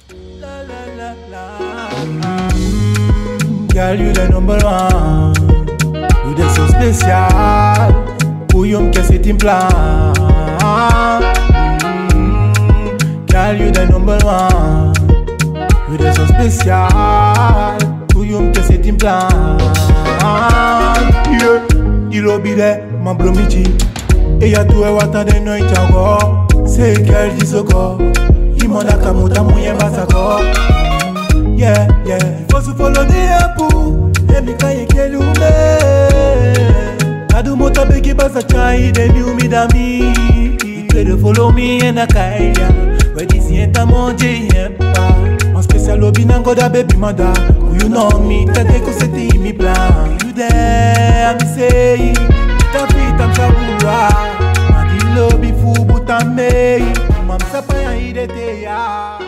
La la la la. Girl, you the number one. You the so special. Who you can sit in plan. Girl, you the number one. You the so special. Who you can sit in plan. Yeah, you lo be there, my bromichi. E ya tu e wata de no ichago. Say girl, this so go. Imoda kamuta muye basako. Yeah, yeah. Faut se follow the apple. Emi kaye kelume. Kadu mota beki basa chai de mi umidami. You follow me and a kaya. Where this yenta monje yempa. En spécial obi nango da baby mother. Who you know me? Tate ko seti mi plan. You there? I'm saying. Ta fit am sabura. Madi lobby fu butamei. Mam sapaya idete ya.